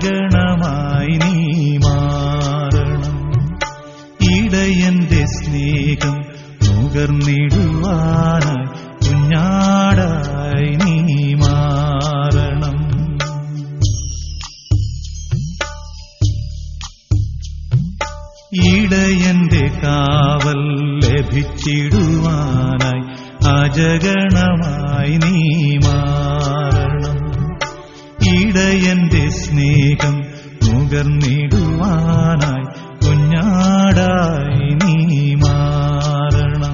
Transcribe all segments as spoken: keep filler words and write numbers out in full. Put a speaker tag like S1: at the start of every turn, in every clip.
S1: അജഗണമായി നീ മാറണം. ഇടയന്റെ സ്നേഹം നുകർന്നിടുവാനായി കുഞ്ഞാടായി നീ മാറണം. ഇടയന്റെ കാവൽ ലഭിച്ചിടുവാനായി അജഗണമായി നീ മാറണം. ഇടയന്റെ സ്നേഹം നുകർന്നിടുവാനായി കുഞ്ഞാടായി നീ മാറണം.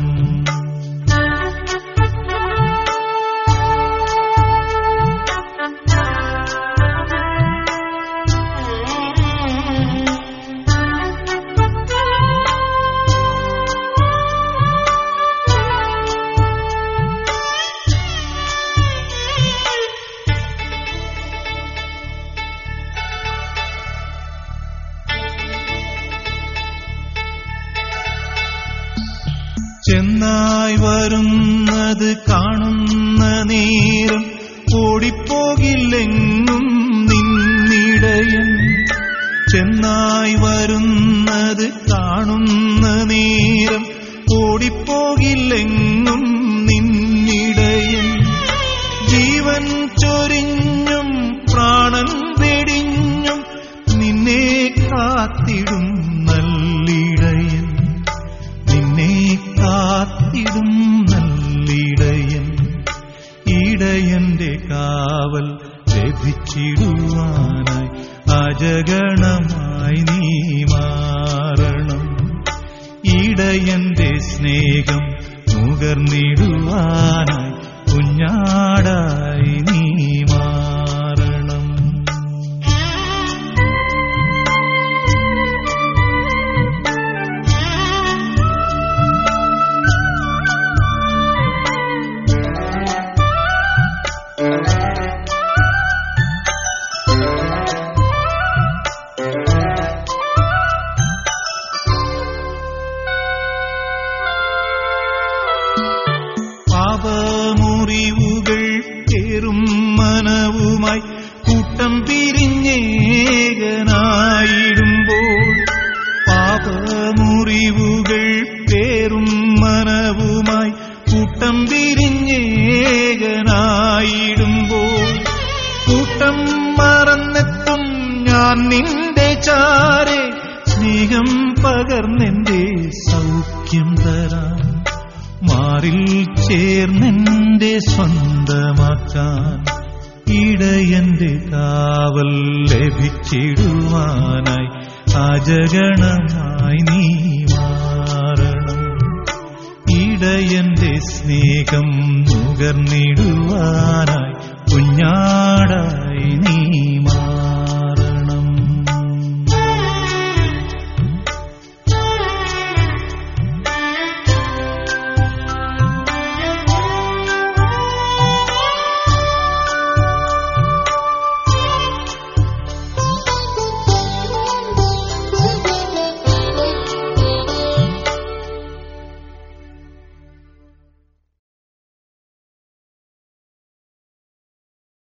S1: ചെന്നായി വരുന്നത് കാണുന്ന നേരം ഓടിപ്പോകില്ലെങ്ങും നിന്നിടയൻ. ചെന്നായി വരുന്നത് കാണുന്ന നേരം ഓടിപ്പോകില്ലെങ്ങും നിന്നിടയൻ. ജീവൻ ചൊരിഞ്ഞും പ്രാണൻ വെടിഞ്ഞും നിന്നെ കാത്തിടും നല്ലിടയൻ. നിന്നെ കാത്തിടും നല്ലിടയൻ. ഇടയന്റെ കാവൽ ലഭിച്ചിടുവാനായി അജഗണമായി നീ മാറണം. ഇടയന്റെ സ്നേഹം നുകർന്നിടുവാനായി കുഞ്ഞാടായി നീ മാറണം. പാപമുറിവുകൾ പേറും മനവുമായി കൂട്ടം പിരിഞ്ഞേകനായിടുമ്പോൾ. പാപമുറിവുകൾ പേറും മനവുമായി കൂട്ടം പിരിഞ്ഞേകനായിടുമ്പോൾ. കൂട്ടം മറന്നെത്തും ഞാൻ നിന്റെ ചാരെ സ്നേഹം പകർന്നെന്റെ സൗഖ്യം തരാൻ. മാറിൽ ചേർന്നെന്റെ സ്വന്തമാക്കാൻ ഇടയന്റെ കാവൽ ലഭിച്ചിടുവാനായി അജഗണമായി നീ മാറണം. ഇടയന്റെ സ്നേഹം നുകർന്നിടുവാനായി കുഞ്ഞാടായി നീ